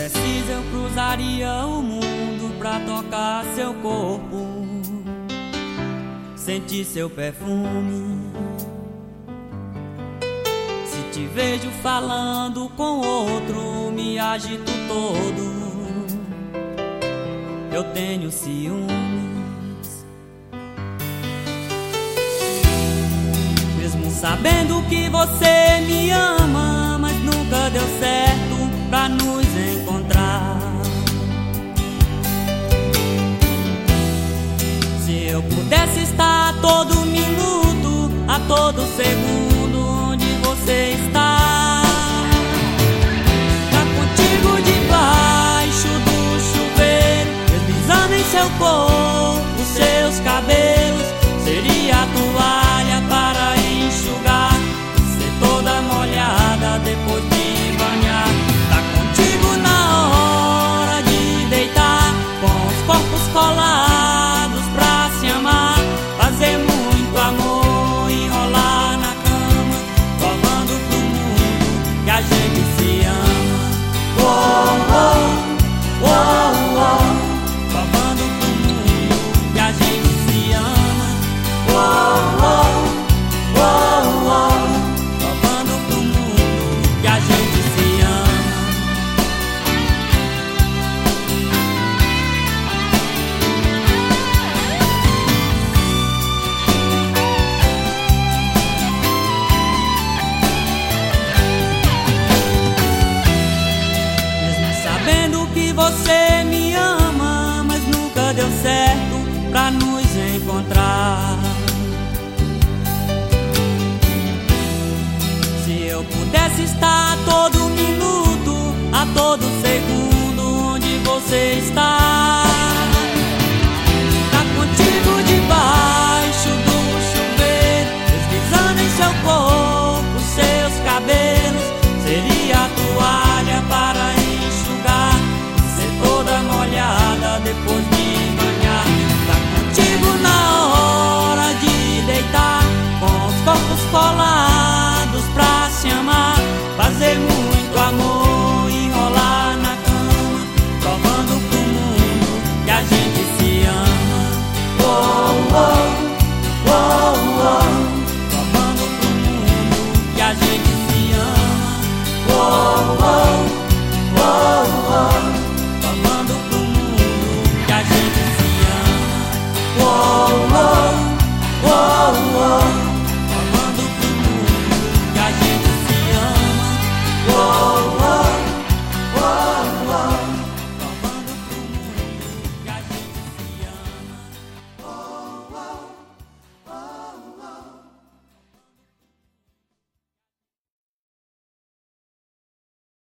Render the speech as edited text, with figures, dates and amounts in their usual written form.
precisa eu cruzaria o mundo pra tocar seu corpo, sentir seu perfume. Se te vejo falando com outro, me agito todo. Eu tenho ciúmes, mesmo sabendo que você me ama, mas nunca deu certo pra nos encontrar. Se eu pudesse estar a todo minuto, a todo segundo onde você está, tá contigo debaixo do chuveiro, deslizando em seu corpo, seus cabelos, seria a toalha para enxugar, ser toda molhada depois de banhar. Tá contigo na hora de deitar, com os corpos colados pra se amar, fazer muito amor, enrolar na cama, provando pro mundo que a gente se ama. Oh, oh, oh, oh, provando pro mundo que a gente se ama. Oh, oh, oh, oh, provando pro mundo que a gente se ama. Mesmo sabendo que você me ama, mas nunca deu certo pra nos encontrar. Se eu pudesse estar a todo minuto, a todo segundo onde você está, tá contigo debaixo do chuveiro, deslizando em seu corpo, seus cabelos, seria a toalha para enxugar, ser toda molhada depois de banhar. Tá contigo na hora de deitar, com os corpos colados